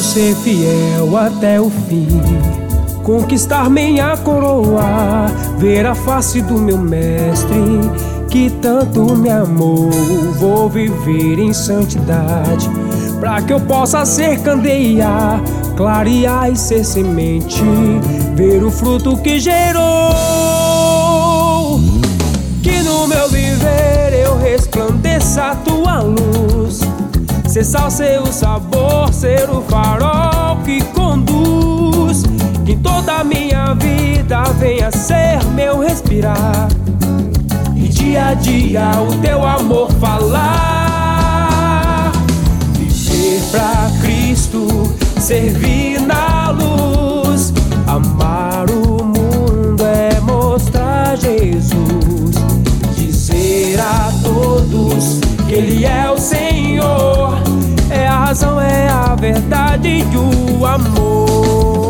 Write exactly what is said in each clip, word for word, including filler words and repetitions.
Ser fiel até o fim, conquistar minha coroa, ver a face do meu mestre que tanto me amou. Vou viver em santidade, pra que eu possa ser candeia, clarear e ser semente, ver o fruto que gerou. Que no meu viver eu resplandeça a tua luz, ser sal, ser o sabor, ser o farol que conduz. Que toda a minha vida venha ser meu respirar, e dia a dia o teu amor falar. Viver pra Cristo, servir na luz, amar o mundo é mostrar Jesus, dizer a todos que Ele é o Senhor, é a razão, é a verdade e o amor.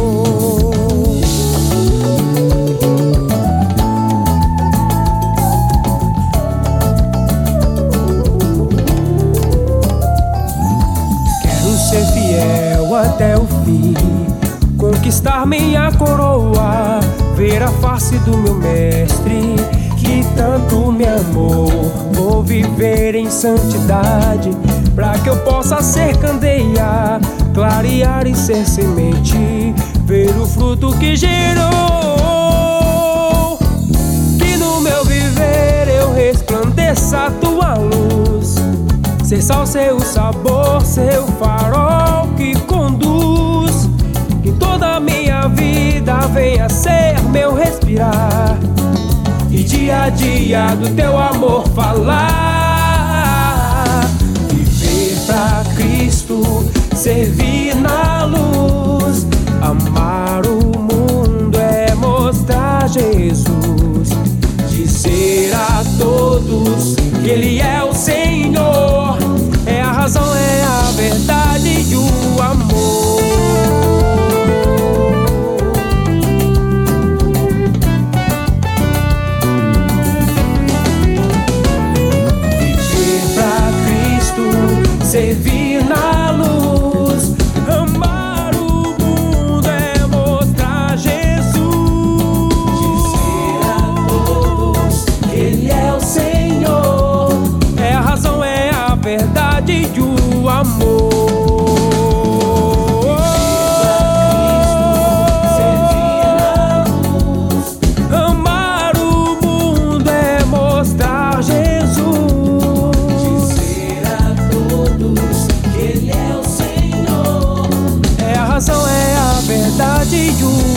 Quero ser fiel até o fim, conquistar minha coroa, ver a face do meu mestre que tanto me amou. Vou viver em santidade, pra que eu possa ser candeia, clarear e ser semente, ver o fruto que gerou. Que no meu viver eu resplandeça a tua luz, ser sal, ser o sabor, ser o farol que conduz. Que toda a minha vida venha ser meu respirar, e dia a dia do teu amor falar. Viver pra Cristo, servir na luz, amar o mundo é mostrar Jesus, dizer a todos que Ele é o Senhor, é a razão, é a verdade e o amor. Servir na luz, amar o mundo é mostrar Jesus, dizer a todos que Ele é o Senhor, é a razão, é a verdade e o amor. É a razão, é a verdade e o